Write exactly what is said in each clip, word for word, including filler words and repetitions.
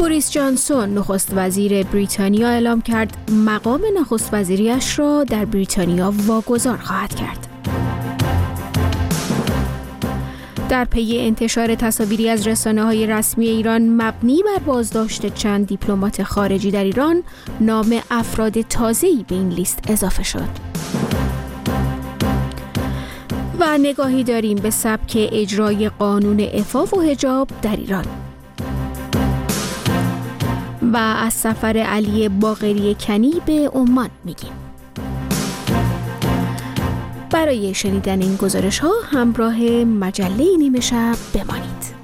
بوریس جانسون نخست وزیر بریتانیا اعلام کرد مقام نخست وزیریش را در بریتانیا واگذار خواهد کرد. در پی انتشار تصاویری از رسانه‌های رسمی ایران مبنی بر بازداشت چند دیپلمات خارجی در ایران، نام افراد تازه‌ای به این لیست اضافه شد. و نگاهی داریم به سبک اجرای قانون عفاف و حجاب در ایران. و از سفر علی باقری کنی به عمان میگیم. برای شنیدن این گزارش ها همراه مجله نیمه شب بمانید.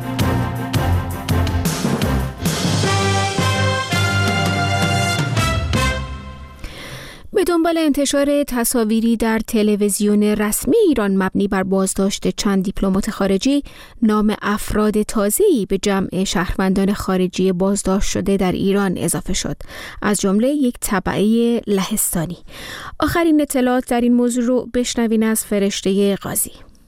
به دنبال انتشار تصاویری در تلویزیون رسمی ایران مبنی بر بازداشت چند دیپلمات خارجی، نام افراد تازه‌ای به جمع شهروندان خارجی بازداشت شده در ایران اضافه شد، از جمله یک تبعه لهستانی. آخرین اطلاعات در این موضوع رو بشنوین از فرشته قاضی.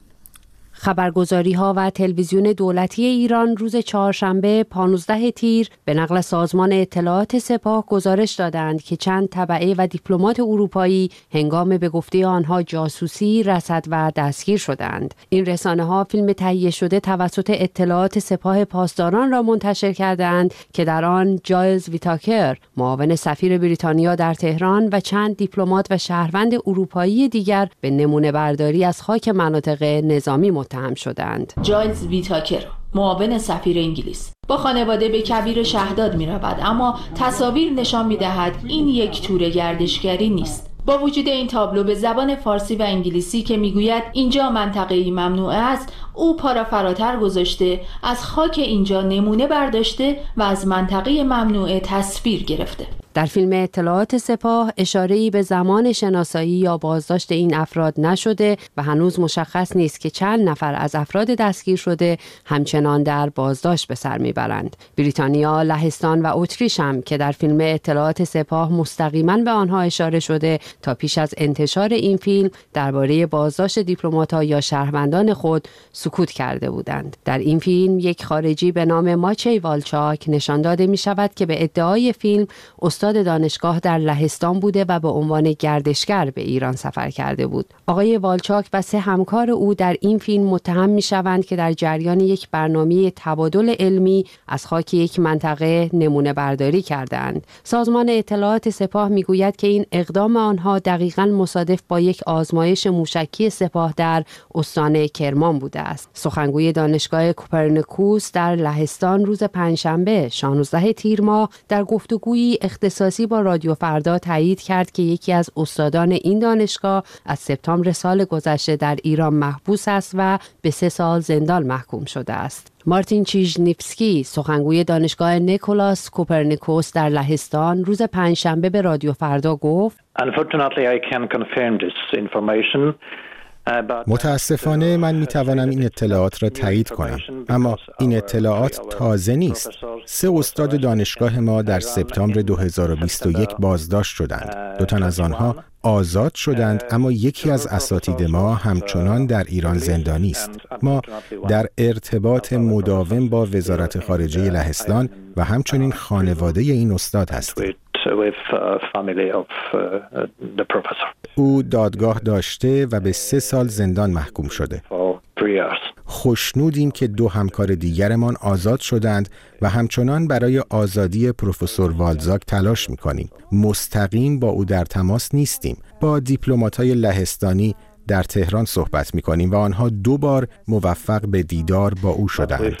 خبرگزاری‌ها و تلویزیون دولتی ایران روز چهارشنبه پانزده تیر به نقل سازمان اطلاعات سپاه گزارش دادند که چند تبعه و دیپلمات اروپایی هنگام به گفته آنها جاسوسی، رصد و دستگیر شدند. این رسانه‌ها فیلم تهیه شده توسط اطلاعات سپاه پاسداران را منتشر کردند که در آن جایلز ویتاکر، معاون سفیر بریتانیا در تهران و چند دیپلمات و شهروند اروپایی دیگر به نمونه برداری از خاک مناطق نظامی متهم شدند. جایلز ویتاکر، معاون سفیر انگلیس، با خانواده به کویر شهداد می رود، اما تصاویر نشان می دهد این یک تور گردشگری نیست. با وجود این تابلو به زبان فارسی و انگلیسی که میگوید اینجا منطقه‌ای ممنوعه است، او پا را فراتر گذاشته، از خاک اینجا نمونه برداشته و از منطقه ممنوعه تصویر گرفته. در فیلم اطلاعات سپاه اشاره‌ای به زمان شناسایی یا بازداشت این افراد نشده و هنوز مشخص نیست که چند نفر از افراد دستگیر شده همچنان در بازداشت به سر میبرند. بریتانیا، لهستان و اتریش هم که در فیلم اطلاعات سپاه مستقیما به آنها اشاره شده، تا پیش از انتشار این فیلم درباره بازداشت دیپلمات‌ها یا شهروندان خود سکوت کرده بودند. در این فیلم یک خارجی به نام ماچی والچاک نشان داده می شود که به ادعای فیلم استاد دانشگاه در لهستان بوده و به عنوان گردشگر به ایران سفر کرده بود. آقای والچاک و سه همکار او در این فیلم متهم می شوند که در جریان یک برنامه تبادل علمی از خاک یک منطقه نمونه برداری کردند. سازمان اطلاعات سپاه می گوید که این اقدام آنها دقیقاً مصادف با یک آزمایش موشکی سپاه در استان کرمان بوده است. سخنگوی دانشگاه کوپرنیکوس در لهستان روز پنجشنبه شانزده تیر ماه در گفتگویی اختصاصی با رادیو فردا تایید کرد که یکی از استادان این دانشگاه از سپتامبر سال گذشته در ایران محبوس است و به سه سال زندان محکوم شده است. مارتین چیژنیفسکی، سخنگوی دانشگاه نیکولاس کوپرنیکوس در لهستان، روز پنجشنبه به رادیو فردا گفت: متاسفانه من میتوانم این اطلاعات را تایید کنم، اما این اطلاعات تازه نیست. سه استاد دانشگاه ما در سپتامبر دو هزار و بیست و یک بازداشت شدند. دو تن از آنها آزاد شدند، اما یکی از اساتید ما همچنان در ایران زندانی است. ما در ارتباط مداوم با وزارت خارجه لهستان و همچنین خانواده این استاد هستیم. او دادگاه داشته و به سه سال زندان محکوم شده. خوشنودیم که دو همکار دیگرمان آزاد شدند و همچنان برای آزادی پروفسور والزاک تلاش می‌کنیم. مستقیم با او در تماس نیستیم. با دیپلمات‌های لهستانی در تهران صحبت می‌کنیم و آنها دو بار موفق به دیدار با او شدند.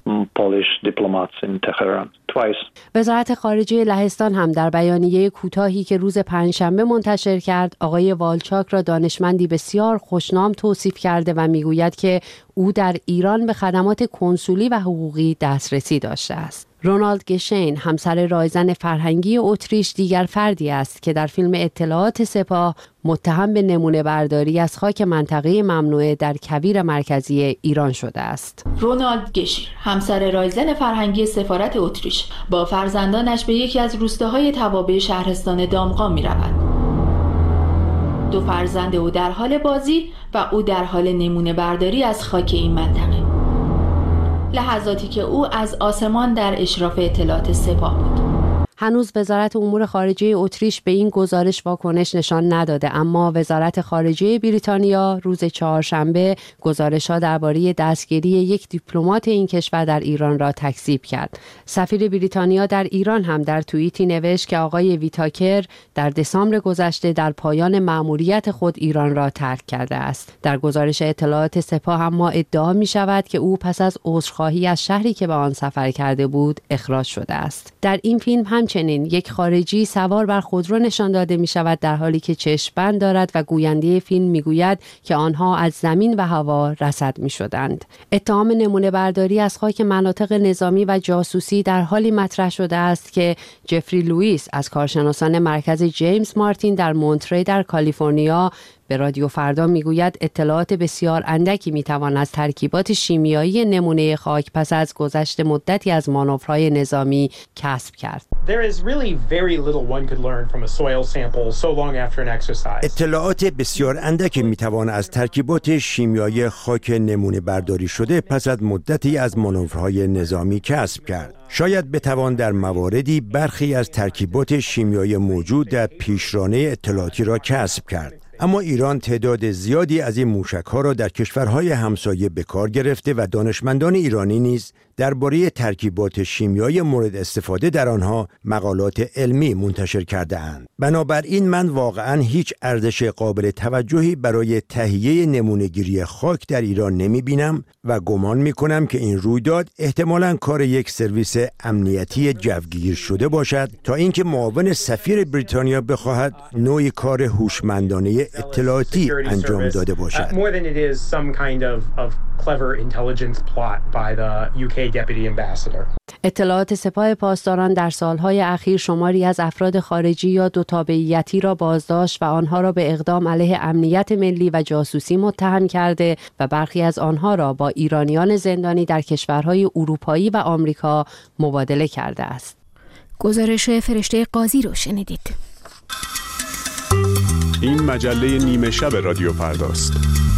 وزارت خارجه لهستان هم در بیانیه کوتاهی که روز پنجشنبه منتشر کرد، آقای والچاک را دانشمندی بسیار خوشنام توصیف کرده و میگوید که او در ایران به خدمات کنسولی و حقوقی دسترسی داشته است. رونالد گشین، همسر رایزن فرهنگی اتریش، دیگر فردی است که در فیلم اطلاعات سپاه متهم به نمونه برداری از خاک منطقه ممنوعه در کویر مرکزی ایران شده است. رونالد گشین، همسر رایزن فرهنگی سفارت اتریش، با فرزندانش به یکی از روستاهای توابع شهرستان دامغان می رود. دو فرزند او در حال بازی و او در حال نمونه برداری از خاک این منطقه. لحظاتی که او از آسمان در اشراف اطلاعات سپاه بود. هنوز وزارت امور خارجه اتریش به این گزارش واکنش نشان نداده، اما وزارت خارجه بریتانیا روز چهارشنبه گزارش‌ها درباره دستگیری یک دیپلمات این کشور در ایران را تکذیب کرد. سفیر بریتانیا در ایران هم در توییتی نوشت که آقای ویتاکر در دسامبر گذشته در پایان مأموریت خود ایران را ترک کرده است. در گزارش اطلاعات سپاه اما ادعا می شود که او پس از عذرخواهی از شهری که به آن سفر کرده بود اخراج شده است. در این فیلم هم چنین یک خارجی سوار بر خودرو نشان داده می شود در حالی که چشم بند دارد و گوینده فیلم می گوید که آنها از زمین و هوا رصد می شدند. اتهام نمونه برداری از خاک مناطق نظامی و جاسوسی در حالی مطرح شده است که جفری لوئیس از کارشناسان مرکز جیمز مارتین در مونتری در کالیفرنیا به رادیو فردا میگوید اطلاعات بسیار اندکی میتوان از ترکیبات شیمیایی نمونه خاک پس از گذشت مدتی از مانورهای نظامی کسب کرد. اطلاعات بسیار اندکی میتوان از ترکیبات شیمیایی خاک نمونه برداری شده پس از مدتی از مانورهای نظامی کسب کرد. شاید بتوان در مواردی برخی از ترکیبات شیمیایی موجود در پیشرانه اطلاعاتی را کسب کرد. اما ایران تعداد زیادی از این موشک‌ها را در کشورهای همسایه به کار گرفته و دانشمندان ایرانی نیز درباره ترکیبات شیمیایی مورد استفاده در آنها مقالات علمی منتشر کرده اند. بنابراین من واقعاً هیچ ارزش قابل توجهی برای تهیه نمونه‌گیری خاک در ایران نمی‌بینم و گمان می‌کنم که این رویداد احتمالاً کار یک سرویس امنیتی جوگیر شده باشد تا اینکه معاون سفیر بریتانیا بخواهد نوعی کار هوشمندانه اطلاعاتی انجام داده باشد. اطلاعات سپاه پاسداران در سالهای اخیر شماری از افراد خارجی یا دو تابعیتی را بازداشت و آنها را به اقدام علیه امنیت ملی و جاسوسی متهم کرده و برخی از آنها را با ایرانیان زندانی در کشورهای اروپایی و آمریکا مبادله کرده است. گزارش فرشته قاضی رو شنیدید. این مجله نیمه شب رادیو فرداست.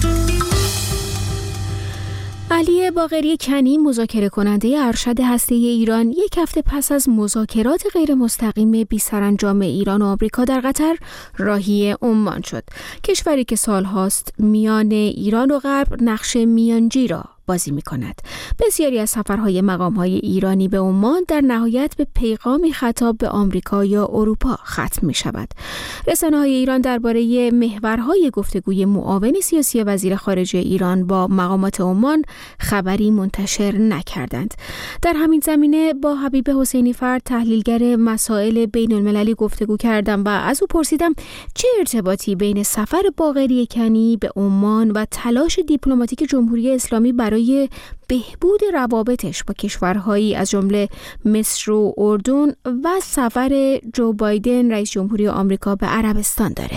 علی باقری کنی، مذاکره کننده ارشد هسته‌ای ایران، یک هفته پس از مذاکرات غیر مستقیم بی سرانجام ایران و آمریکا در قطر راهی عمان شد، کشوری که سالهاست میان ایران و غرب نقش میانجی را بازی می کند. بسیاری از سفرهای مقامهای ایرانی به عمان در نهایت به پیغامی خطاب به آمریکا یا اروپا ختم می شود. رسانه‌های ایران درباره محورهای گفتگوی معاون سیاسی وزیر خارجه ایران با مقامات عمان خبری منتشر نکردند. در همین زمینه با حبیب حسینی فرد، تحلیلگر مسائل بین المللی گفتگو کردم و از او پرسیدم چه ارتباطی بین سفر باقری کنی به عمان و تلاش دیپلماتیک جمهوری اسلامی برای بهبود روابطش با کشورهایی از جمله مصر و اردن و سفر جو بایدن رئیس جمهوری آمریکا به عربستان داره.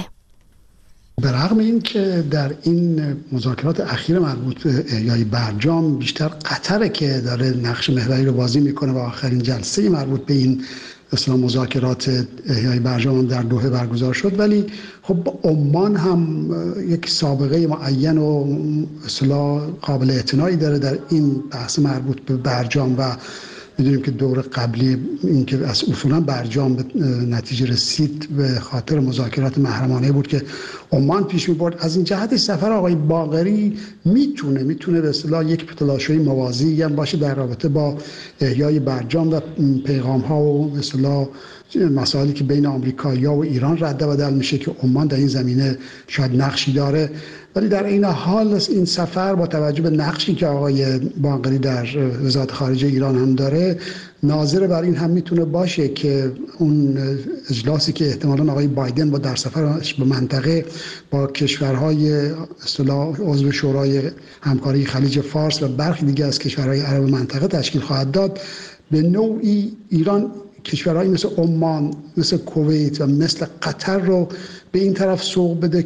به رغم این که در این مذاکرات اخیر مربوط به احیای برجام بیشتر قطره که داره نقش محوری رو بازی میکنه و آخرین جلسه مربوط به این اصلا مذاکرات احیای برجام در دوحه برگزار شد، ولی خب عمان هم یک سابقه معین و اصلا قابل اعتنایی داره در این بحث مربوط به برجام و میدونیم که دور قبلی این که از اصولا برجام به نتیجه رسید به خاطر مذاکرات محرمانه بود که عمان پیش می‌برد. از این جهت سفر آقای باقری میتونه میتونه به اصطلاح یک تلاش‌های موازی هم باشه در رابطه با احیای برجام و پیغام‌ها و به اصطلاح مسائلی که بین آمریکایی‌ها و ایران رد و بدل میشه که عمان در این زمینه شاید نقشی داره. ولی در این حال این سفر با توجه به نقشی که آقای باقری در وزارت خارجه ایران هم داره، ناظر بر این هم میتونه باشه که اون اجلاسی که احتمالاً آقای بایدن با در سفرش به منطقه با کشورهای اصطلاح عضو شورای همکاری خلیج فارس و برخی دیگه از کشورهای عرب منطقه تشکیل خواهد داد، به نوعی ایران کشورهایی مثل عمان، مثل کویت و مثل قطر رو به این طرف سوق بده که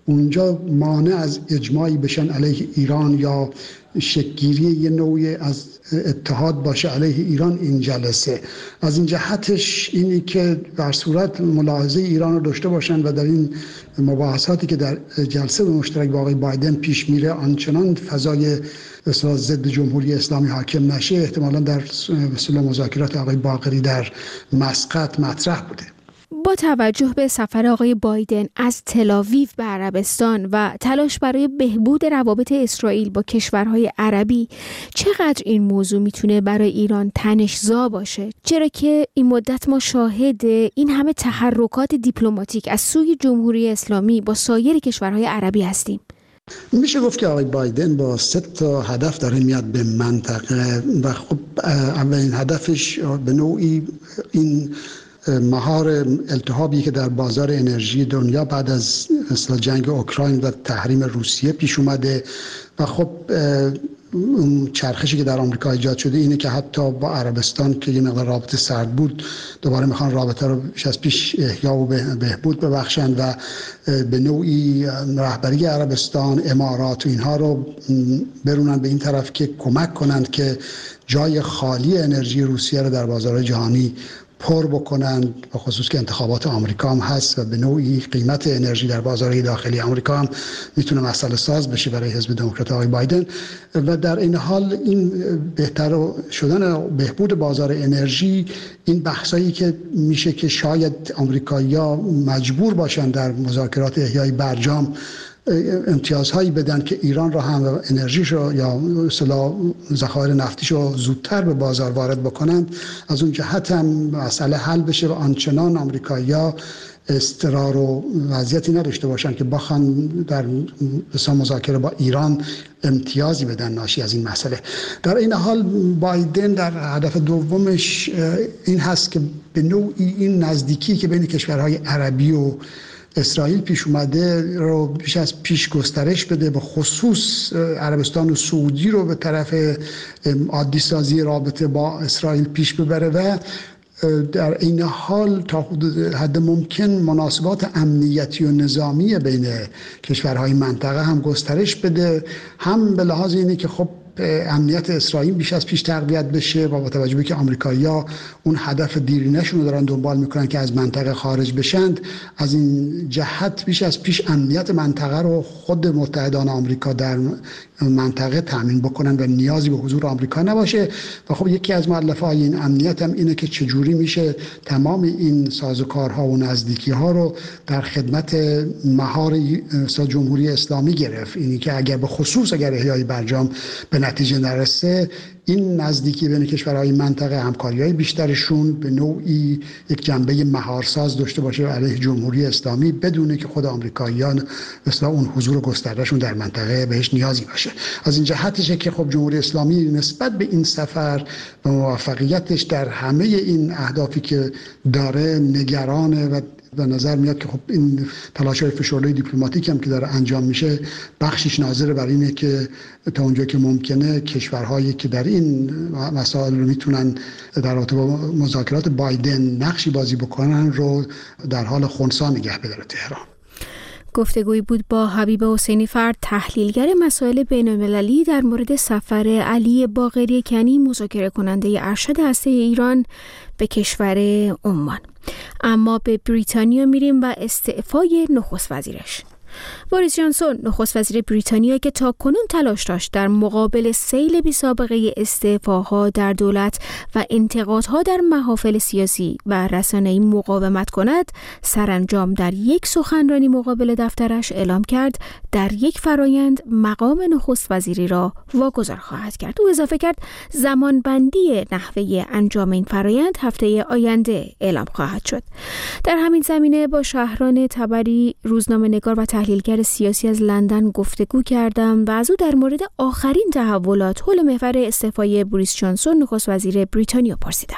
اونجا مانع از اجماعی بشن علیه ایران یا شکل‌گیری یه نوعی از اتحاد باشه علیه ایران این جلسه. از این جهتش اینی که در صورت ملاحظه ایران رو داشته باشن و در این مباحثاتی که در جلسه مشترک با آقای بایدن پیش میره آنچنان فضای اصلاح ضد جمهوری اسلامی حاکم نشه، احتمالاً در مثل مذاکرات آقای باقری در مسقط مطرح بوده. با توجه به سفر آقای بایدن از تل‌آویو به عربستان و تلاش برای بهبود روابط اسرائیل با کشورهای عربی، چقدر این موضوع میتونه برای ایران تنش‌زا باشه؟ چرا که این مدت ما شاهد این همه تحرکات دیپلماتیک از سوی جمهوری اسلامی با سایر کشورهای عربی هستیم. میشه گفت که آقای بایدن با سه تا هدف داره میاد به منطقه و خب اولین هدفش به نوعی این مهار التهابی که در بازار انرژی دنیا بعد از اصلا جنگ اوکراین و تحریم روسیه پیش اومده و خب اون چرخشی که در آمریکا ایجاد شده اینه که حتی با عربستان که یه مقدار رابطه سرد بود دوباره میخوان رابطه رو بیش از پیش احیا و بهبود ببخشن و به نوعی رهبری عربستان، امارات و اینها رو برونن به این طرف که کمک کنند که جای خالی انرژی روسیه رو در بازار جهانی پر بکنن، به خصوص که انتخابات آمریکا هم هست و به نوعی قیمت انرژی در بازار داخلی آمریکا هم میتونه مسئله ساز بشه برای حزب دموکرات آقای بایدن. و در این حال این بهتر شدن بهبود بازار انرژی، این بحثایی که میشه که شاید آمریکایی‌ها مجبور باشن در مذاکرات احیای برجام امتیازهایی بدن که ایران را هم انرژیش رو یا اصطلاح ذخایر نفتیش رو زودتر به بازار وارد بکنن، از اون جهت هم مسئله حل بشه و آنچنان آمریکایی‌ها استقرار و وضعیتی نداشته باشن که بخوان در مثلا مذاکره با ایران امتیازی بدن ناشی از این مسئله. در این حال بایدن در هدف دومش این هست که به نوعی این نزدیکی که بین کشورهای عربی و اسرائیل پیش اومده رو بیش از پیش گسترش بده، به خصوص عربستان و سعودی رو به طرف عادی سازی رابطه با اسرائیل پیش ببره و در این حال تا حد ممکن مناسبات امنیتی و نظامی بین کشورهای منطقه هم گسترش بده، هم به لحاظ اینه که خب امنیت اسرائیل بیش از پیش تقویت بشه و با توجه به که آمریکایی‌ها اون هدف دیرینه‌شون رو دارن دنبال میکنن که از منطقه خارج بشند، از این جهت بیش از پیش امنیت منطقه رو خود متحدان آمریکا در منطقه تامین بکنن و نیازی به حضور آمریکا نباشه. و خب یکی از مؤلفه‌های این امنیت هم اینه که چجوری میشه تمام این سازوکارها و نزدیکی‌ها رو در خدمت مهار جمهوری اسلامی گرفت. اینی که اگر به خصوص اگر احیای برجام به نتیجه نرسه، این نزدیکی بین کشورهای منطقه همکاری‌های بیشترشون به نوعی یک جنبه مهارساز داشته باشه علیه جمهوری اسلامی، بدونه که خود آمریکاییان مثلا اون حضور گستردهشون در منطقه بهش نیازی باشه. از این جهتشه که خب جمهوری اسلامی نسبت به این سفر و موفقیتش در همه این اهدافی که داره نگرانه و به نظر میاد که خب این تلاش‌های فشرده دیپلماتیک هم که داره انجام میشه بخشش ناظر بر اینه که تا اونجا که ممکنه کشورهایی که در این مسائل رو میتونن در رابطه با مذاکرات بایدن نقشی بازی بکنن رو در حال خنثی نگه بداره تهران. گفتگویی بود با حبیب حسینی فرد، تحلیلگر مسائل بین‌المللی در مورد سفر علی باقری کنی، مذاکره کننده ارشد هسته ایران به کشور عمان. اما به بریتانیا میریم و استعفای نخست وزیرش. بوریس جانسون، نخست وزیر بریتانیا که تاکنون تلاش داشت در مقابل سیل بی سابقه استعفاها در دولت و انتقادها در محافل سیاسی و رسانه‌ای مقاومت کند، سرانجام در یک سخنرانی مقابل دفترش اعلام کرد در یک فرایند مقام نخست وزیری را واگذار خواهد کرد. او اضافه کرد زمانبندی نحوه انجام این فرایند هفته آینده اعلام خواهد شد. در همین زمینه با شهران تبری، روزنامه‌نگار و تحلیلگر سیاسی از لندن گفتگو کردم و از او در مورد آخرین تحولات حول محور استعفای بوریس جانسون نخست وزیر بریتانیا پرسیدم.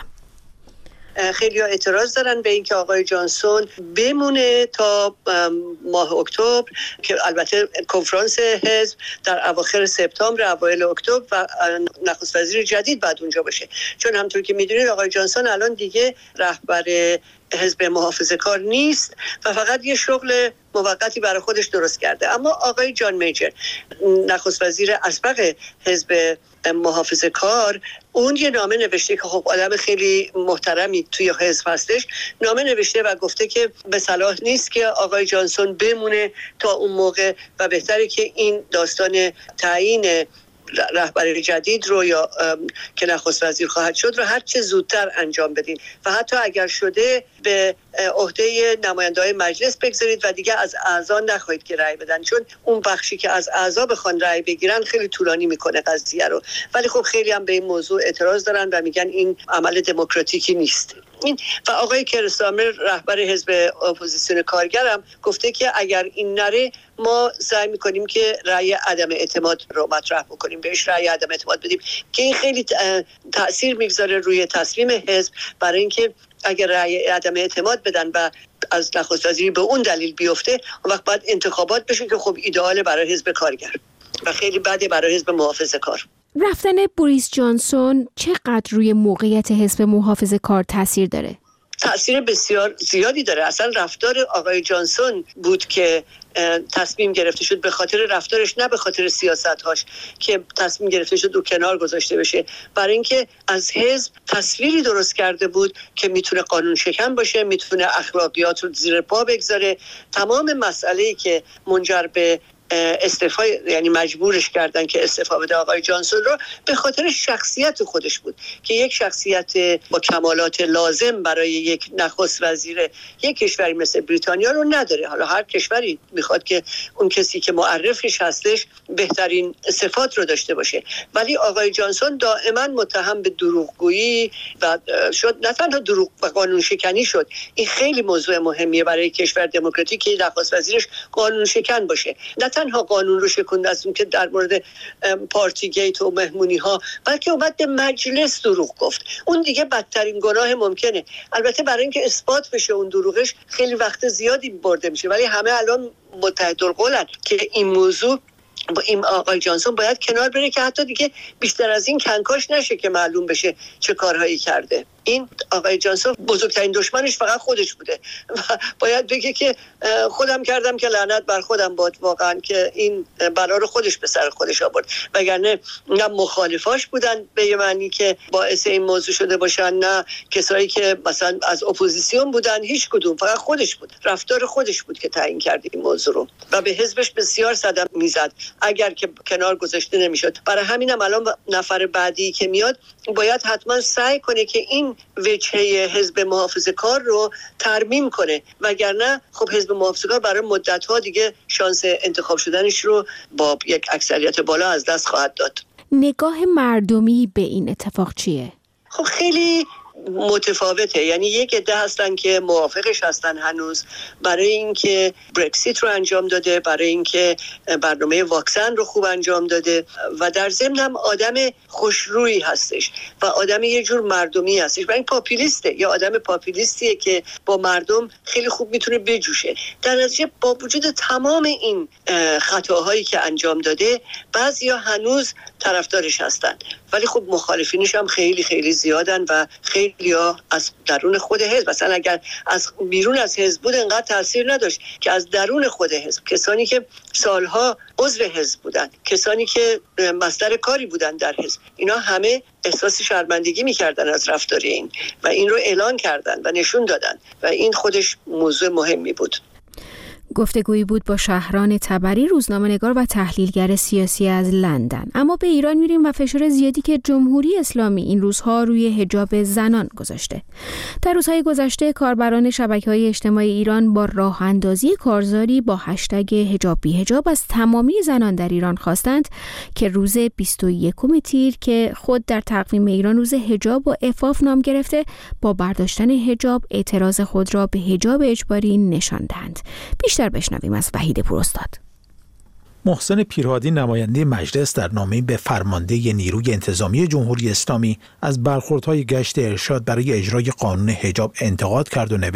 خیلی ها اعتراض دارن به اینکه آقای جانسون بمونه تا ماه اکتبر که البته کنفرانس حزب در اواخر سپتامبر اوایل اکتبر و نخست وزیر جدید بعد اونجا باشه، چون همونطور که میدونید آقای جانسون الان دیگه رهبر حزب محافظه‌کار نیست و فقط یه شغل موقتی برای خودش درست کرده. اما آقای جان میجر، نخست وزیر اسبق حزب محافظه‌کار، اون یه نامه نوشته که خب آدم خیلی محترمی توی حزب هستش، نامه نوشته و گفته که به صلاح نیست که آقای جانسون بمونه تا اون موقع و بهتره که این داستان تعیین رهبر جدید رو یا که نخست وزیر خواهد شد رو هر چه زودتر انجام بدین و حتی اگر شده به عهده نماینده‌های مجلس بگذارید و دیگه از اعضا نخواهید که رأی بدن، چون اون بخشی که از اعضا بخوان رأی بگیرن خیلی طولانی میکنه قضیه رو. ولی خب خیلی هم به این موضوع اعتراض دارن و میگن این عمل دموکراتیکی نیست. این و آقای کیر استارمر رهبر حزب اپوزیسیون کارگرم گفته که اگر این نره ما سعی میکنیم که رأی عدم اعتماد رو مطرح بکنیم، بهش رأی عدم اعتماد بدیم که این خیلی تأثیر میگذاره روی تصمیم حزب، برای اینکه اگر رأی عدم اعتماد بدن و از نخست وزیری به اون دلیل بیفته، اون وقت باید انتخابات بشه که خب ایدئال برای حزب کارگر و خیلی بده برای حزب محافظه‌کار. رفتن بوریس جانسون چقدر روی موقعیت حزب محافظه‌کار تاثیر داره؟ تأثیر بسیار زیادی داره. اصلا رفتار آقای جانسون بود که تصمیم گرفته شد، به خاطر رفتارش نه به خاطر سیاست‌هاش، که تصمیم گرفته شد دو کنار گذاشته بشه، برای اینکه از حزب تصویری درست کرده بود که میتونه قانون شکن باشه، میتونه اخلاقیات رو زیر پا بگذاره. تمام مسئله‌ای که منجر به استعفا، یعنی مجبورش کردن که استعفا بده آقای جانسون رو، به خاطر شخصیت خودش بود که یک شخصیت با کمالات لازم برای یک نخست وزیر یک کشوری مثل بریتانیا رو نداره. حالا هر کشوری میخواد که اون کسی که معرفش هستش بهترین صفات رو داشته باشه، ولی آقای جانسون دائما متهم به دروغگویی و شد، نه تنها دروغ و قانون شکنی شد. این خیلی موضوع مهمیه برای کشور دموکراتیک که نخست وزیرش قانون شکن باشه، نه تنها قانون رو شکند از اون که در مورد پارتی گیت و مهمونی ها، بلکه اومد به مجلس دروغ گفت. اون دیگه بدترین گناه ممکنه. البته برای اینکه اثبات بشه اون دروغش خیلی وقت زیادی برده میشه، ولی همه الان متحدالقولن که این موضوع با این آقای جانسون باید کنار بره که حتی دیگه بیشتر از این کنکاش نشه که معلوم بشه چه کارهایی کرده. این آقای جانسون بزرگترین دشمنش فقط خودش بوده و باید بگه که خودم کردم که لعنت بر خودم باد، واقعا که این بلا رو خودش به سر خودش آورد، وگرنه نه مخالفاش بودن به یه معنی که باعث این موضوع شده باشن، نه کسایی که مثلا از اپوزیسیون بودن، هیچ کدوم، فقط خودش بود. رفتار خودش بود که تعیین کرد این موضوع رو و به حزبش بسیار صدمه میزد اگر که کنار گذاشته نمیشد. برای همینم الان نفر بعدی که میاد باید حتما سعی کنه که این وجهه حزب محافظه‌کار رو ترمیم کنه، وگرنه خب حزب محافظه‌کار برای مدت‌ها دیگه شانس انتخاب شدنش رو با یک اکثریت بالا از دست خواهد داد. نگاه مردمی به این اتفاق چیه؟ خب خیلی متفاوته. یعنی یک عده هستن که موافقش هستن هنوز، برای اینکه برکسیت رو انجام داده، برای اینکه برنامه واکسن رو خوب انجام داده و در ضمن هم آدم خوشرویی هستش و آدم یه جور مردمی هستش و این پاپولیسته، یا آدم پاپولیستیه که با مردم خیلی خوب میتونه بجوشه. در نتیجه با وجود تمام این خطاهایی که انجام داده، بعضیا هنوز طرفدارش هستن، ولی خب مخالفینش هم خیلی خیلی زیادن و خیلی‌ها از درون خود حزب، مثلا اگر از بیرون از حزب بود انقدر تاثیر نداشت که از درون خود حزب، کسانی که سالها عضو حزب بودن، کسانی که مصدر کاری بودن در حزب، اینا همه احساس شرمندگی می‌کردن از رفتار این و این رو اعلان کردن و نشون دادن و این خودش موضوع مهمی بود. گفتگویی بود با شهران تبری، روزنامه‌نگار و تحلیلگر سیاسی از لندن. اما به ایران میریم و فشار زیادی که جمهوری اسلامی این روزها روی حجاب زنان گذاشته. در روزهای گذشته کاربران شبکه‌های اجتماعی ایران با راه اندازی کارزاری با هشتگ حجاب بی حجاب از تمامی زنان در ایران خواستند که روز بیست و یکم تیر که خود در تقویم ایران روز حجاب و عفاف نام گرفته، با برداشتن حجاب اعتراض خود را به حجاب اجباری نشان دهند. بیشتر بشنویم از وحید پوراستاد. محسن پیرهادی نماینده مجلس در نامه‌ای به فرمانده نیروی انتظامی جمهوری اسلامی از برخوردهای گشت ارشاد برای اجرای قانون حجاب انتقاد کرد و نوشت: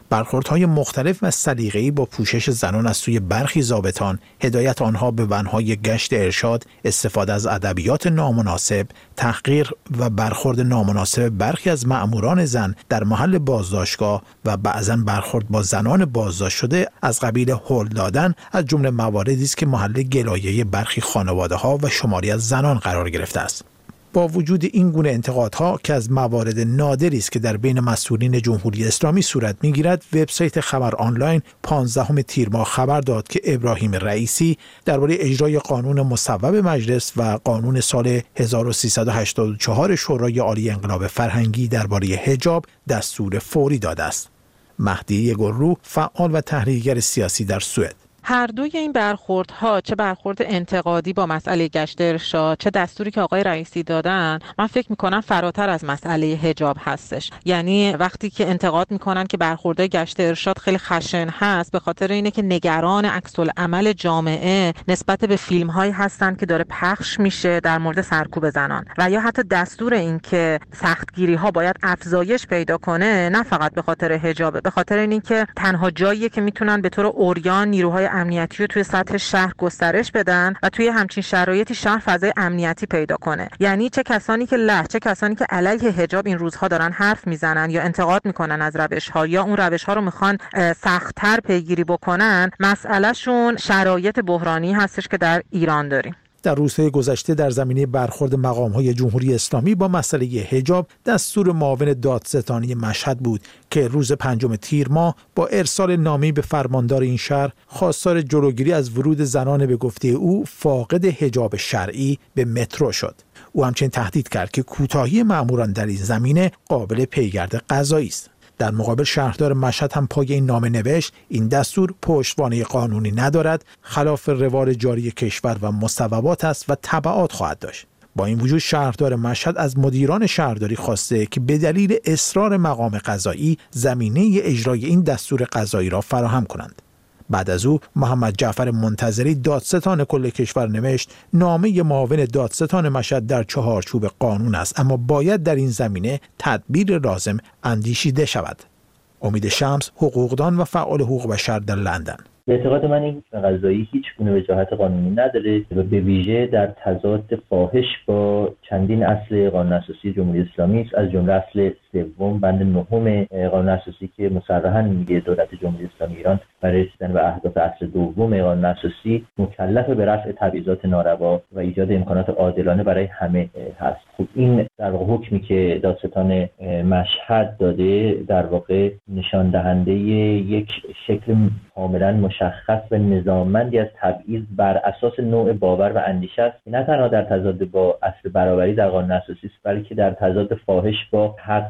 برخوردهای مختلف و سلیقه‌ای با پوشش زنان از سوی برخی ضابطان، هدایت آنها به ونهای گشت ارشاد، استفاده از ادبیات نامناسب، تحقیر و برخورد نامناسب برخی از مأموران زن در محل بازداشتگاه و بعضاً برخورد با زنان بازداشت شده از قبیل هول دادن از جمله مواردی است که محل گلایه برخی خانواده‌ها و شماری از زنان قرار گرفته است. با وجود این گونه انتقادها که از موارد نادری است که در بین مسئولین جمهوری اسلامی صورت می‌گیرد، وبسایت خبر آنلاین پانزدهم تیر ماه خبر داد که ابراهیم رئیسی درباره اجرای قانون مصوب مجلس و قانون سال هزار و سیصد و هشتاد و چهار شورای عالی انقلاب فرهنگی درباره حجاب دستور فوری داده است. مهدی گلرو، فعال و تحلیلگر سیاسی در سوئد: هر دوی این برخوردها، چه برخورد انتقادی با مسئله گشت ارشاد، چه دستوری که آقای رئیسی دادن، من فکر میکنم فراتر از مسئله حجاب هستش. یعنی وقتی که انتقاد میکنن که برخورد گشت ارشاد خیلی خشن هست، به خاطر اینه که نگران عکس‌العمل جامعه نسبت به فیلم هایی هستن که داره پخش میشه در مورد سرکوب زنان، و یا حتی دستور این که سختگیری ها باید افزایش پیدا کنه، نه فقط به خاطر حجاب، به خاطر اینکه تنها جاییه که میتونن به طور عریان نیروهای امنیتی رو توی سطح شهر گسترش بدن و توی همچین شرایطی شهر فضای امنیتی پیدا کنه. یعنی چه کسانی که له چه کسانی که علیه حجاب این روزها دارن حرف میزنن یا انتقاد میکنن از روش‌ها یا اون روش‌ها رو میخوان سخت‌تر پیگیری بکنن، مسئلهشون شرایط بحرانی هستش که در ایران داریم. در روزهای گذشته در زمینه برخورد مقام‌های جمهوری اسلامی با مسئله حجاب، دستور معاون دادستانی مشهد بود که روز پنجم تیر ماه با ارسال نامه‌ای به فرماندار این شهر خواستار جلوگیری از ورود زنان به گفته او فاقد حجاب شرعی به مترو شد. او همچنین تهدید کرد که کوتاهی مأموران در این زمینه قابل پیگرد قضایی است. در مقابل شهردار مشهد هم پای این نامه نوشت این دستور پشتوانه قانونی ندارد، خلاف روال جاری کشور و مصوبات است و تبعات خواهد داشت. با این وجود شهردار مشهد از مدیران شهرداری خواسته که به دلیل اصرار مقام قضایی زمینه اجرای این دستور قضایی را فراهم کنند. بعد از او محمد جعفر منتظری دادستان کل کشور نوشت نامه معاون دادستان مشهد در چهارچوب قانون است، اما باید در این زمینه تدبیر لازم اندیشیده شود. امید شمس، حقوقدان و فعال حقوق بشر در لندن: به اعتقاد من این قضایی هیچ گونه وجاهت قانونی نداره و به ویژه در تضاد فاحش با چندین اصل قانون اساسی جمهوری اسلامی است، از جمله اصل سوم بند نهم قانون اساسی که مصرحاً میگه دولت جمهوری اسلامی ایران برای رسیدن به اهداف اصل دوم قانون اساسی مکلف به رفع تبعیضات ناروا و ایجاد امکانات عادلانه برای همه هست. خب این در واقع حکمی که دادستان مشهد داده در واقع نشان دهنده یک شکل کاملا مشخص و نظاممندی از تبعیض بر اساس نوع باور و اندیشه است، نه تنها در تضاد با اصل برابری در قانون اساسی است، بلکه در تضاد فاحش با حق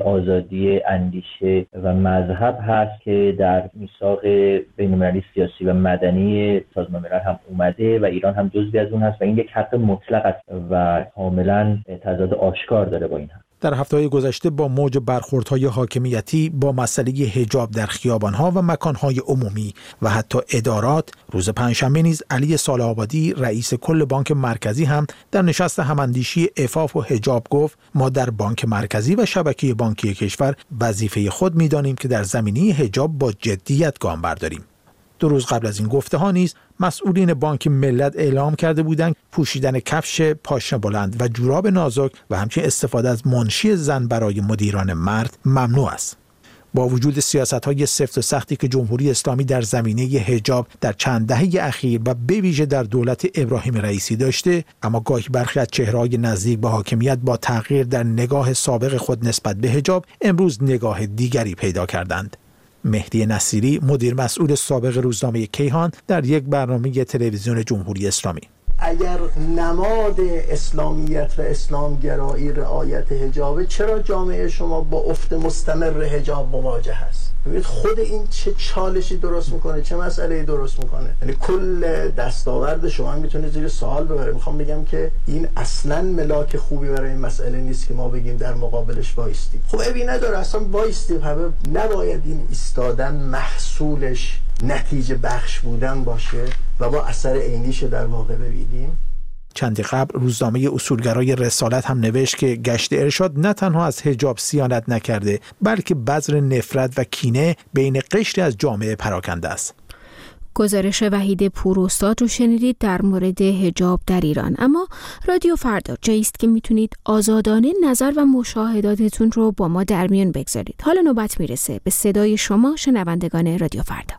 آزادی اندیشه و مذهب هست که در میثاق بین‌المللی سیاسی و مدنی سازمان ملل هم اومده و ایران هم جزوی از اون هست و این یک حق مطلق است و کاملا تضاد آشکار داره با این هم. در هفته‌های گذشته با موج برخوردهای حاکمیتی با مسئله حجاب در خیابان‌ها و مکان‌های عمومی و حتی ادارات، روز پنجشنبه نیز علی صالح‌آبادی رئیس کل بانک مرکزی هم در نشست هماندیشی عفاف و حجاب گفت ما در بانک مرکزی و شبکه بانکی کشور وظیفه خود می‌دانیم که در زمینه حجاب با جدیت گام برداریم. دو روز قبل از این گفته ها نیز مسئولین بانک ملت اعلام کرده بودند پوشیدن کفش پاشنه بلند و جوراب نازک و همچنین استفاده از منشی زن برای مدیران مرد ممنوع است. با وجود سیاست‌های سفت و سختی که جمهوری اسلامی در زمینه حجاب در چند دهه اخیر و به ویژه در دولت ابراهیم رئیسی داشته، اما گاهی برخی از چهره‌های نزدیک به حاکمیت با تغییر در نگاه سابق خود نسبت به حجاب امروز نگاه دیگری پیدا کردند. مهدی نصیری، مدیر مسئول سابق روزنامه کیهان، در یک برنامه تلویزیون جمهوری اسلامی: اگر نماد اسلامیت و اسلامگرایی رعایت حجابه، چرا جامعه شما با افت مستمر حجاب مواجه هست؟ ببینید خود این چه چالشی درست میکنه، چه مسئله‌ای درست میکنه. یعنی کل دستاورد شما میتونه زیر سوال ببره. میخوام بگم که این اصلا ملاک خوبی برای این مسئله نیست که ما بگیم در مقابلش وایستیم. خب ابی نداره اصلا وایستیم، همه نباید این ایستادن محصولش نتیجه بخش بودن باشه و با اثر عینیش در واقع ببینیم. چندی قبل روزنامه اصولگرای رسالت هم نوشت که گشت ارشاد نه تنها از حجاب صیانت نکرده، بلکه بذر نفرت و کینه بین قشری از جامعه پراکنده است. گزارش وحید پوراستاد رو شنیدید در مورد حجاب در ایران. اما رادیو فردا جایی است که میتونید آزادانه نظر و مشاهداتتون رو با ما در میون بگذارید. حالا نوبت میرسه به صدای شما شنوندگان رادیو فردا.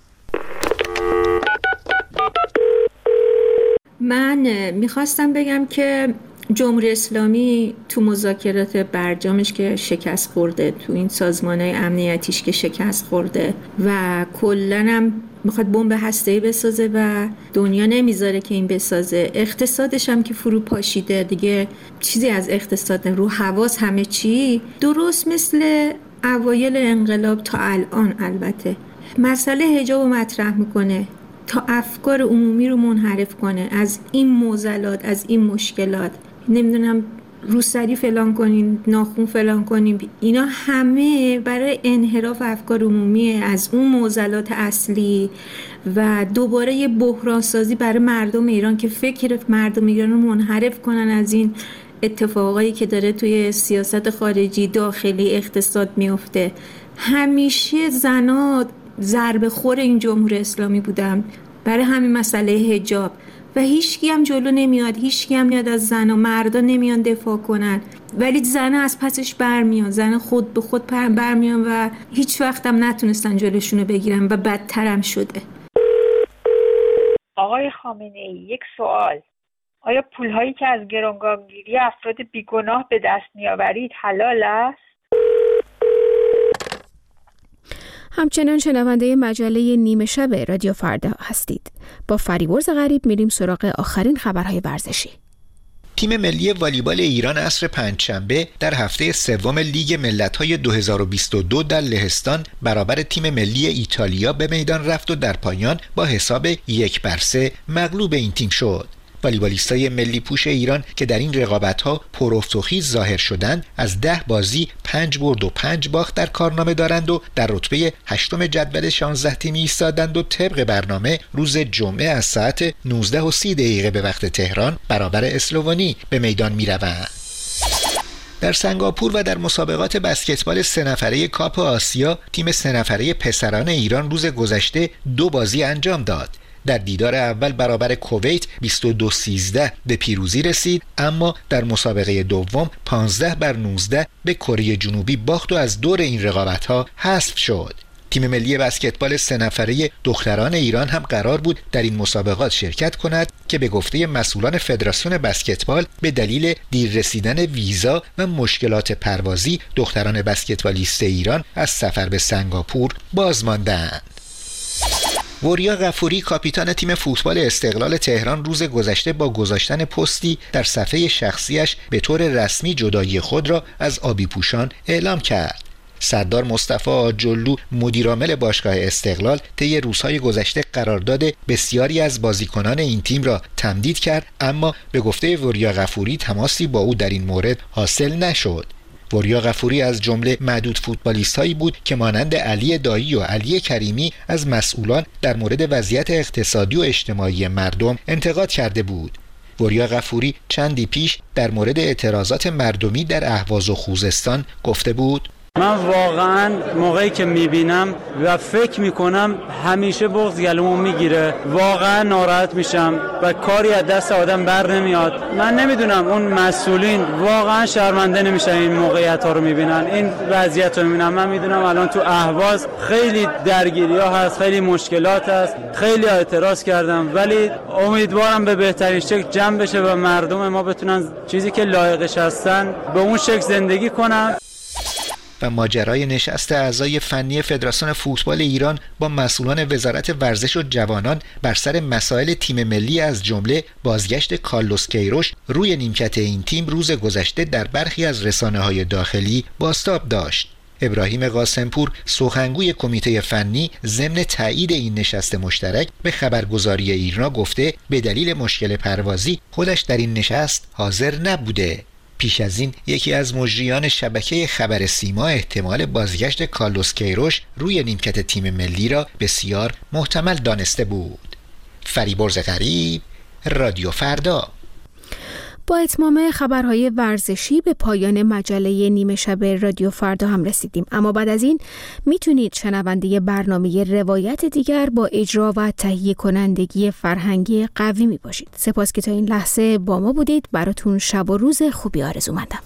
من میخواستم بگم که جمهوری اسلامی تو مذاکرات برجامش که شکست خورده، تو این سازمان‌های امنیتیش که شکست خورده و کلاً هم میخواد بمب هسته‌ای بسازه و دنیا نمیذاره که این بسازه، اقتصادش هم که فرو پاشیده دیگه، چیزی از اقتصاد رو حواس همه چی، درست مثل اوایل انقلاب تا الان البته مسئله حجاب رو مطرح میکنه تا افکار عمومی رو منحرف کنه از این معضلات، از این مشکلات. نمیدونم روسری فلان کنین، ناخون فلان کنین، اینا همه برای انحراف افکار عمومی از اون معضلات اصلی و دوباره یه بحران سازی برای مردم ایران که فکر مردم ایران رو منحرف کنن از این اتفاقایی که داره توی سیاست خارجی، داخلی، اقتصاد میفته. همیشه زنا ضربه خور این جمهوری اسلامی بودن برای همین مسئله حجاب و هیچکی هم جلو نمیاد، هیچکی هم میاد از زن و مردا نمیان دفاع کنن، ولی زن از پسش برمیان، زن خود به خود برمیان و هیچ وقت هم نتونستن جلوشونو بگیرن و بدتر هم شده. آقای خامنه‌ای، یک سوال: آیا پولهایی که از گرانگانگیری افراد بیگناه به دست میآورید حلال است؟ همچنان شنونده مجله نیمه شب رادیو فردا هستید. با فریبرز غریب میریم سراغ آخرین خبرهای ورزشی. تیم ملی والیبال ایران عصر پنجشنبه در هفته سوم لیگ ملت‌های دو هزار و بیست و دو در لهستان برابر تیم ملی ایتالیا به میدان رفت و در پایان با حساب یک بر سه مغلوب این تیم شد. والیبالیستای ملی پوش ایران که در این رقابت‌ها پرافت ظاهر شدند، از ده بازی پنج برد و پنج باخت در کارنامه دارند و در رتبه هشتم جدول شانزده تیمی ایستادند و طبق برنامه روز جمعه از ساعت نوزده و سی دقیقه به وقت تهران برابر اسلوونی به میدان می‌روند. در سنگاپور و در مسابقات بسکتبال سه نفره کاپ آسیا، تیم سه نفره پسران ایران روز گذشته دو بازی انجام داد. در دیدار اول برابر کویت بیست و دو سیزده به پیروزی رسید، اما در مسابقه دوم پانزده بر نوزده به کره جنوبی باخت و از دور این رقابت‌ها حذف شد. تیم ملی بسکتبال سه نفره دختران ایران هم قرار بود در این مسابقات شرکت کند که به گفته مسئولان فدراسیون بسکتبال به دلیل دیر رسیدن ویزا و مشکلات پروازی دختران بسکتبالیست ایران از سفر به سنگاپور باز ماندند. وریا غفوری کاپیتان تیم فوتبال استقلال تهران روز گذشته با گذاشتن پستی در صفحه شخصیش به طور رسمی جدایی خود را از آبی پوشان اعلام کرد. سردار مصطفی آجلو مدیرعامل باشگاه استقلال طی روزهای گذشته قرارداد بسیاری از بازیکنان این تیم را تمدید کرد، اما به گفته وریا غفوری تماسی با او در این مورد حاصل نشد. وریا غفوری از جمله معدود فوتبالیست‌هایی بود که مانند علی دایی و علی کریمی از مسئولان در مورد وضعیت اقتصادی و اجتماعی مردم انتقاد کرده بود. وریا غفوری چندی پیش در مورد اعتراضات مردمی در اهواز و خوزستان گفته بود: من واقعا موقعی که میبینم و فکر میکنم همیشه بغض گلومو میگیره، واقعا ناراحت میشم و کاری از دست آدم بر نمیاد. من نمیدونم اون مسئولین واقعا شرمنده نمیشن این موقعیت ها رو میبینن، این وضعیت رو میبینن. من میدونم الان تو اهواز خیلی درگیری ها هست، خیلی مشکلات هست، خیلی اعتراض کردم، ولی امیدوارم به بهترین شکل جمع بشه و مردم ما بتونن چیزی که لایقش هستن به اون شکل زندگی کنن. و ماجرای نشست اعضای فنی فدراسیون فوتبال ایران با مسئولان وزارت ورزش و جوانان بر سر مسائل تیم ملی از جمله بازگشت کارلوس کیروش روی نیمکت این تیم روز گذشته در برخی از رسانه‌های داخلی بازتاب داشت. ابراهیم قاسمپور سخنگوی کمیته فنی ضمن تایید این نشست مشترک به خبرگزاری ایرنا گفته به دلیل مشکل پروازی خودش در این نشست حاضر نبوده. پیش از این یکی از مجریان شبکه خبر سیما احتمال بازگشت کارلوس کیروش روی نیمکت تیم ملی را بسیار محتمل دانسته بود. فریبرز غریب، رادیو فردا. با اتمام خبرهای ورزشی به پایان مجله نیمه شب رادیو فردا هم رسیدیم، اما بعد از این میتونید شنونده برنامه روایت دیگر با اجرا و تهیه کنندگی فرهنگی قویمی باشید. سپاس که تا این لحظه با ما بودید. براتون شب و روز خوبی آرزومندم.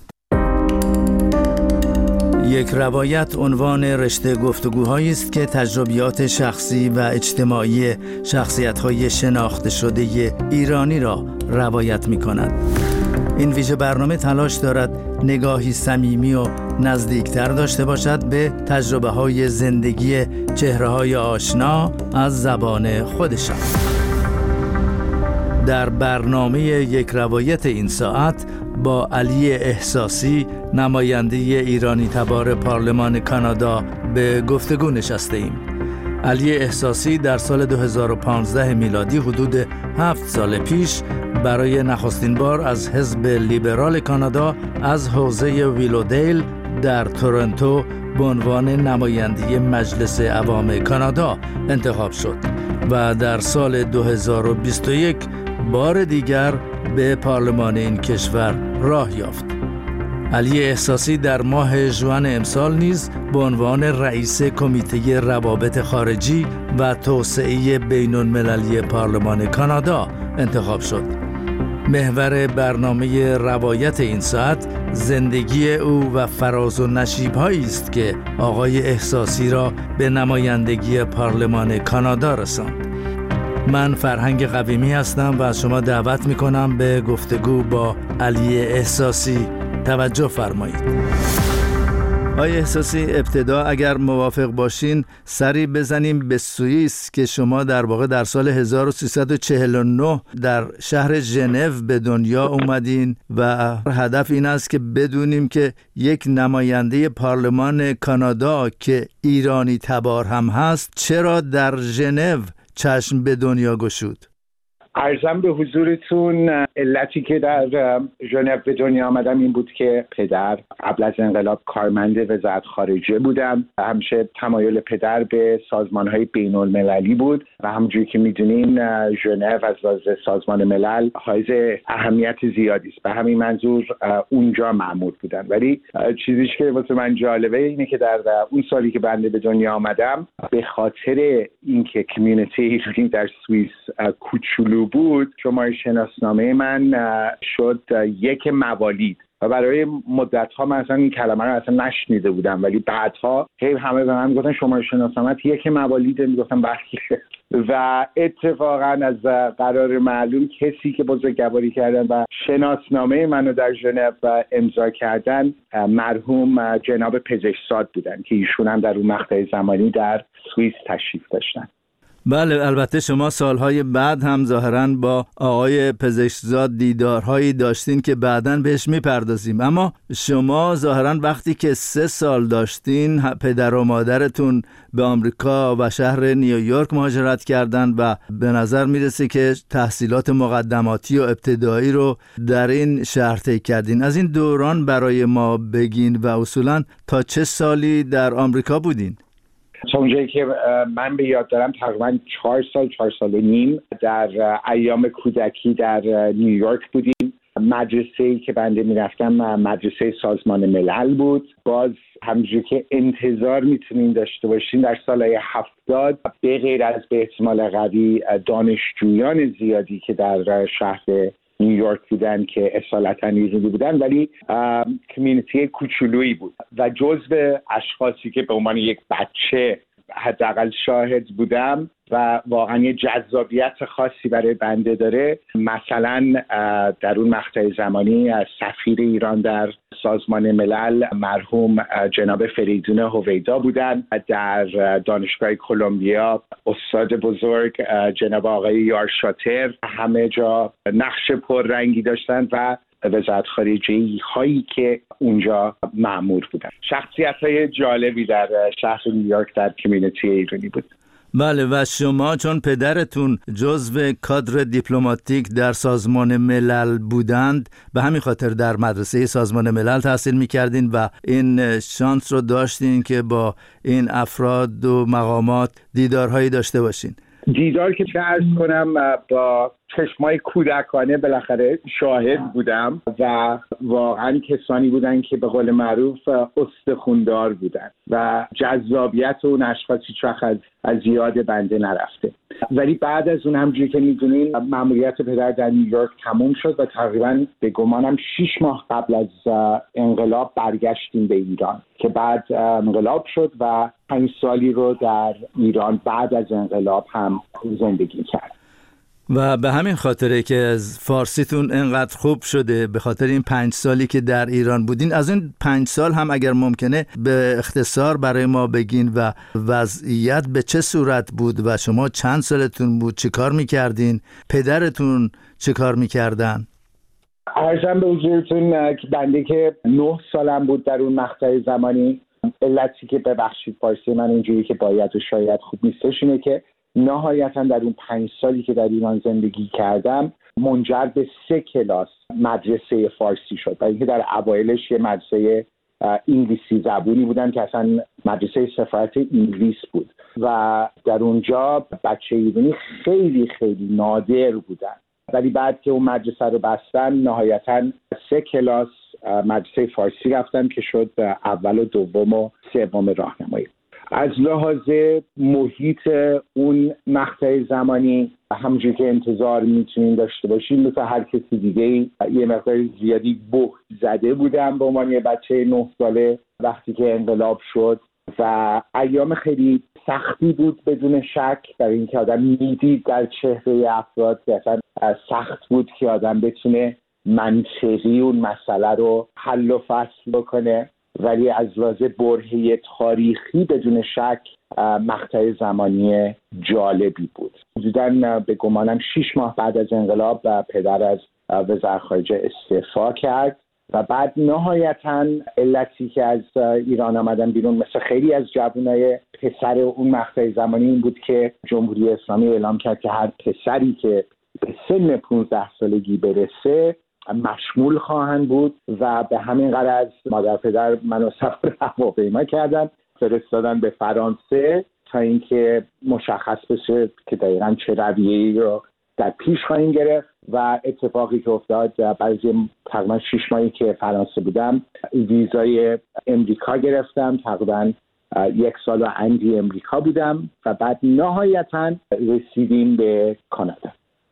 یک روایت عنوان رشته گفتگوهایی است که تجربیات شخصی و اجتماعی شخصیت‌های شناخته شده ایرانی را روایت می‌کند. این ویژه برنامه تلاش دارد نگاهی صمیمی و نزدیکتر داشته باشد به تجربه‌های زندگی چهره‌های آشنا از زبان خودشان. در برنامه یک روایت این ساعت با علی احساسی، نماینده ایرانی تبار پارلمان کانادا، به گفتگو نشسته ایم. علی احساسی در سال دو هزار و پانزده میلادی، حدود هفت سال پیش، برای نخستین بار از حزب لیبرال کانادا از حوزه ویلودیل در تورنتو به عنوان نماینده مجلس عوام کانادا انتخاب شد و در سال دو هزار و بیست و یک بار دیگر به پارلمان این کشور راه یافت. علی احساسی در ماه ژوئن امسال نیز به عنوان رئیس کمیته روابط خارجی و توسعه بین‌المللی پارلمان کانادا انتخاب شد. محور برنامه روایت این ساعت زندگی او و فراز و نشیب‌هایی است که آقای احساسی را به نمایندگی پارلمان کانادا رساند. من فرهنگ قویمی هستم و از شما دعوت می‌کنم به گفتگو با علی احساسی توجه فرمایید. آقای احساسی، ابتدا اگر موافق باشین سری بزنیم به سوئیس که شما در واقع در سال هزار و سیصد و چهل و نه در شهر ژنو به دنیا اومدین و هدف این است که بدونیم که یک نماینده پارلمان کانادا که ایرانی تبار هم هست چرا در ژنو چشم به دنیا گشود؟ عرضم به حضورتون علتی که در ژنو به دنیا آمدم این بود که پدر قبل از انقلاب کارمند وزارت خارجه بودم. همیشه تمایل پدر به سازمان‌های بین‌المللی بود و همونجوری که می‌دونین ژنو از لحاظ سازمان ملل حائز اهمیت زیادی است. به همین منظور اونجا مأمور بودم. ولی چیزی که واسه من جالبه اینه که در اون سالی که بنده به دنیا آمدم به خاطر اینکه کمیونیتی ایرانی در سوئیس کوچولو بود، شماره شناسنامه من شد یک موالید و برای مدت‌ها من اصلا این کلمه رو اصلا نشنیده بودم، ولی بعدها هی همه به من گفتن شماره شناسنامه یک موالید، میگفتم بله. و اتفاقا از قرار معلوم کسی که بزرگواری کردن و شناسنامه منو در ژنو امضا کردن مرحوم جناب پزشکزاد بودن که ایشون هم در اون مقطع زمانی در سوئیس تشریف داشتن. بله، البته شما سالهای بعد هم ظاهراً با آقای پزشکزاد دیدارهایی داشتین که بعداً بهش میپردازیم، اما شما ظاهراً وقتی که سه سال داشتین پدر و مادرتون به آمریکا و شهر نیویورک مهاجرت کردند و به نظر میرسه که تحصیلات مقدماتی و ابتدایی رو در این شهر طی کردین. از این دوران برای ما بگین و اصولاً تا چه سالی در آمریکا بودین؟ تا اونجایی که من به یاد دارم تقریبا چهار سال چهار سال و نیم در ایام کودکی در نیویورک بودیم. مدرسه‌ای که بنده میرفتم مدرسه سازمان ملل بود. باز همونجوری که انتظار میتونین داشته باشین در سالهای هفتاد به غیر از به احتمال قوی دانشجویان زیادی که در شهر نیویورک بودن که اصالتا ایرانی بودن، ولی کمیونیتی کوچولویی بود و جزو اشخاصی که به عنوان یک بچه حداقل شاهد بودم و واقعا یه جذابیت خاصی برای بنده داره. مثلا در اون مقطع زمانی سفیر ایران در سازمان ملل مرحوم جناب فریدون هویدا بودن، در دانشگاه کلمبیا استاد بزرگ جناب آقای یار شاتر همه جا نقش پررنگی داشتن و وزارت خارجه هایی که اونجا مأمور بودن. شخصیت های جالبی در شهر نیویورک در کمیونیتی ایرانی بود. بله، و شما چون پدرتون جزو کادر دیپلماتیک در سازمان ملل بودند به همین خاطر در مدرسه سازمان ملل تحصیل می‌کردین و این شانس رو داشتین که با این افراد و مقامات دیدارهایی داشته باشین. دیدار که چه عرض کنم با چشمای کودکانه بالاخره شاهد بودم و واقعا کسانی بودن که به قول معروف استخوندار بودن و جذابیت اون اشخاص هیچ وقت از از یاد بنده نرفته. ولی بعد از اون همونجوری که میدونین مأموریت پدر در نیویورک تموم شد و تقریبا به گمانم شش ماه قبل از انقلاب برگشتیم به ایران که بعد انقلاب شد و پنج سالی رو در ایران بعد از انقلاب هم زندگی کرد. و به همین خاطره که از فارسیتون انقدر خوب شده، به خاطر این پنج سالی که در ایران بودین، از این پنج سال هم اگر ممکنه به اختصار برای ما بگین و وضعیت به چه صورت بود و شما چند سالتون بود، چه کار میکردین، پدرتون چه کار میکردن؟ عرضم به حضورتون که بنده که نه سالم بود در اون مقطع زمانی، علتی که ببخشید فارسی من اینجوری که باید و شاید خوب نیستش اینه که نهایتا در اون پنج سالی که در ایران زندگی کردم منجر به سه کلاس مدرسه فارسی شد و اینکه در اوایلش یه مدرسه انگلیسی زبونی بودن که اصلا مدرسه سفارت انگلیس بود و در اونجا بچه ایرانی خیلی خیلی نادر بودن، ولی بعد که اون مدرسه رو بستن نهایتا سه کلاس مدرسه فارسی رفتم که شد اول و دوم و سوم راهنمایی. از لحاظ محیط اون مقطع زمانی همونجوری که انتظار میتونین داشته باشین مثل هر کسی دیگه یه مقدار زیادی بهت زده بودم به عنوان یه بچه نه ساله وقتی که انقلاب شد و ایام خیلی سختی بود بدون شک، برای اینکه آدم میدید در چهره افراد که اصلا سخت بود که آدم بتونه منطقی اون مسئله رو حل و فصل بکنه، ولی از لحاظ برهه تاریخی بدون شک مقطع زمانی جالبی بود. حدوداً به گمانم شش ماه بعد از انقلاب پدر از وزارت خارجه استعفا کرد و بعد نهایتاً علتی که از ایران آمدن بیرون مثل خیلی از جوانای پسر اون مقطع زمانی این بود که جمهوری اسلامی اعلام کرد که هر پسری که به سن پانزده سالگی برسه مشمول خواهند بود و به همین غرض مادر پدر منو سفر هواپیما کردن فرستادن به فرانسه تا اینکه مشخص بشه که دقیقاً چه رویه‌ای رو در پیش خواهیم گرفت و اتفاقی که افتاد بعد از تقریباً شش ماهی که فرانسه بودم ویزای امریکا گرفتم، تقریباً یک سال و اندی امریکا بودم و بعد نهایتاً رسیدیم به کانادا.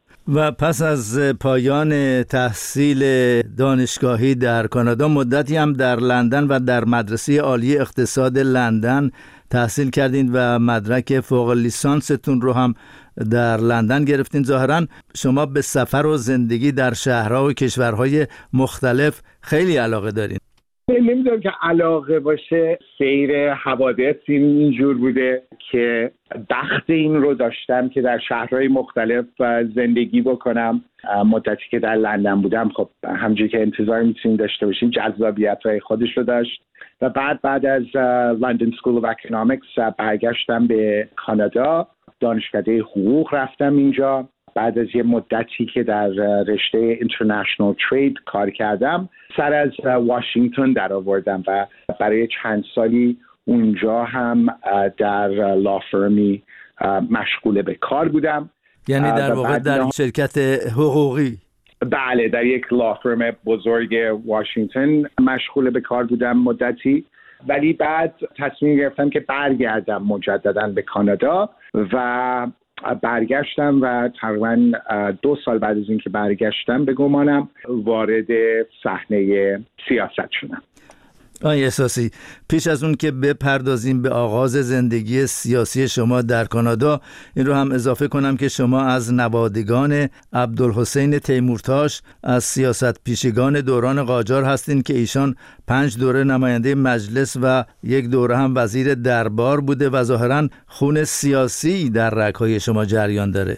و پس از پایان تحصیل دانشگاهی در کانادا مدتی هم در لندن و در مدرسه عالی اقتصاد لندن تحصیل کردین و مدرک فوق لیسانستون رو هم در لندن گرفتین. ظاهراً شما به سفر و زندگی در شهرها و کشورهای مختلف خیلی علاقه دارین. نمیدونم که علاقه باشه، سیر حوادث اینجور بوده که بخت این رو داشتم که در شهرهای مختلف زندگی بکنم. مدتی که در لندن بودم خب همونجوری که انتظار میتونید داشته باشین جذابیت‌های خودش رو داشت و بعد بعد از لندن سکول اف اکونومیکس برگشتم به کانادا، دانشکده حقوق رفتم اینجا. بعد از یه مدتی که در رشته اینترنشنال ترید کار کردم سر از واشنگتن در آوردم و برای چند سالی اونجا هم در لافرمی مشغول به کار بودم. یعنی در واقع در شرکت حقوقی؟ بله، در یک لافرم بزرگ واشنگتن مشغول به کار بودم مدتی، ولی بعد تصمیم گرفتم که برگردم مجددا به کانادا و برگشتم و تقریبا دو سال بعد از اینکه برگشتم به گمانم وارد صحنه سیاست شدم. آقای احساسی، پیش از اون که بپردازیم به آغاز زندگی سیاسی شما در کانادا، این رو هم اضافه کنم که شما از نوادگان عبدالحسین تیمورتاش از سیاست پیشگان دوران قاجار هستین که ایشان پنج دوره نماینده مجلس و یک دوره هم وزیر دربار بوده و ظاهراً خون سیاسی در رگ‌های شما جریان داره.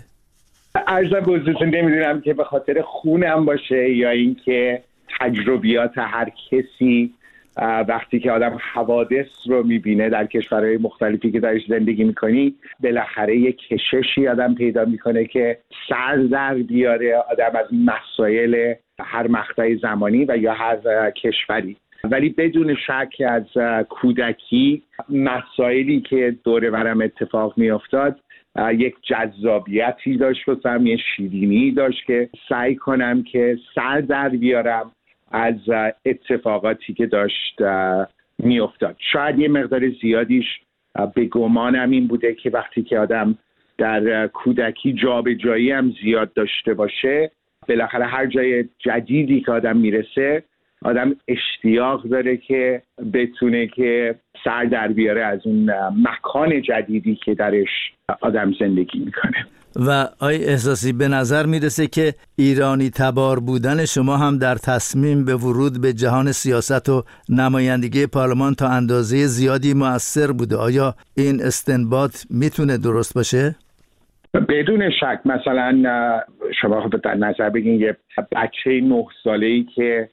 عرضم به حضورتون نمیدونم که به خاطر خونم باشه یا اینکه تجربیات هر کسی وقتی که آدم حوادث رو میبینه در کشورهای مختلفی که درش زندگی میکنی بالاخره یک کششی آدم پیدا میکنه که سر در بیاره آدم از مسائل هر مقطع زمانی و یا هر کشوری. ولی بدون شک از کودکی مسائلی که دور برم اتفاق میافتاد یک جذابیتی داشت واسم، یه شیرینی داشت که سعی کنم که سر در بیارم از اتفاقاتی که داشت میافتاد. شاید یه مقدار زیادیش به گمانم این بوده که وقتی که آدم در کودکی جابجایی هم زیاد داشته باشه، بالاخره هر جای جدیدی که آدم میرسه آدم اشتیاق داره که بتونه که سر در بیاره از اون مکان جدیدی که درش آدم زندگی میکنه. و آی احساسی به نظر میرسه که ایرانی تبار بودن شما هم در تصمیم به ورود به جهان سیاست و نمایندگی پارلمان تا اندازه زیادی مؤثر بوده. آیا این استنباط میتونه درست باشه؟ بدون شک. مثلا شما خب در نظر بگین یه بچه نه ساله‌ای که